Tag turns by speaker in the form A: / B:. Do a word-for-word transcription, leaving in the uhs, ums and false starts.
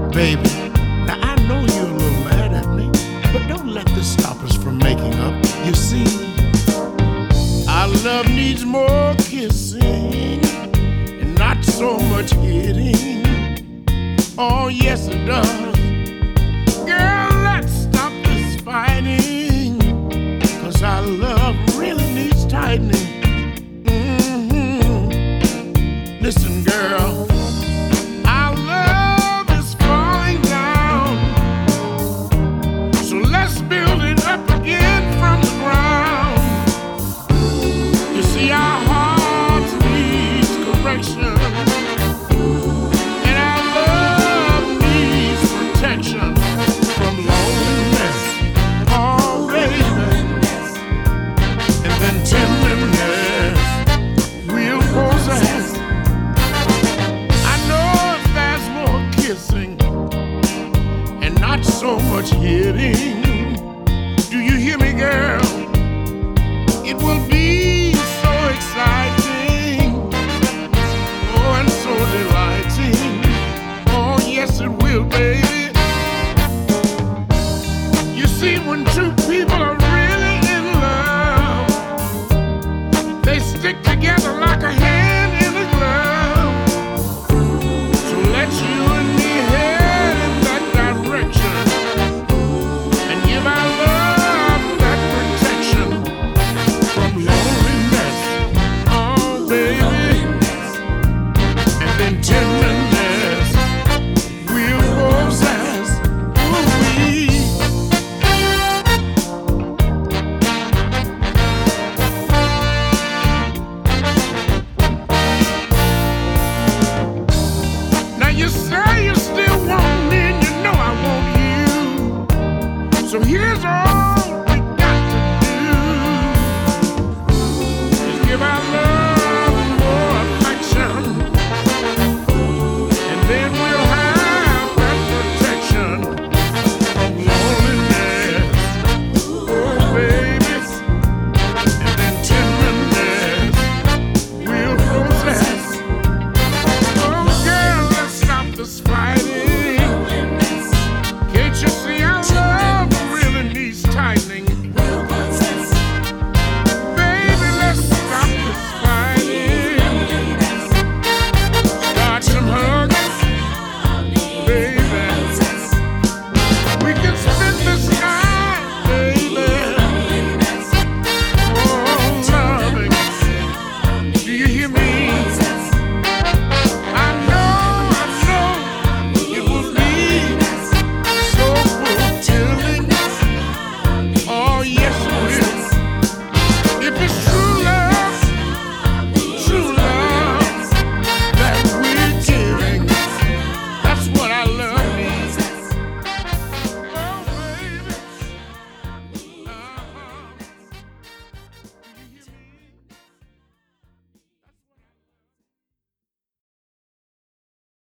A: Baby, now I know you're a little mad at me, but don't let this stop us from making up. You see, our love needs more kissing and not so much hitting. Oh, yes, it does. Girl, let's stop this fighting, 'cause our love really needs tightening. Mm-hmm. Listen, girl, our love is falling down, so let's build it up again from the ground. You see, our hearts needs correction, and our love needs protection from loneliness, oh baby, and then tenderness, real possess. I know if there's more kissing and not so much hitting,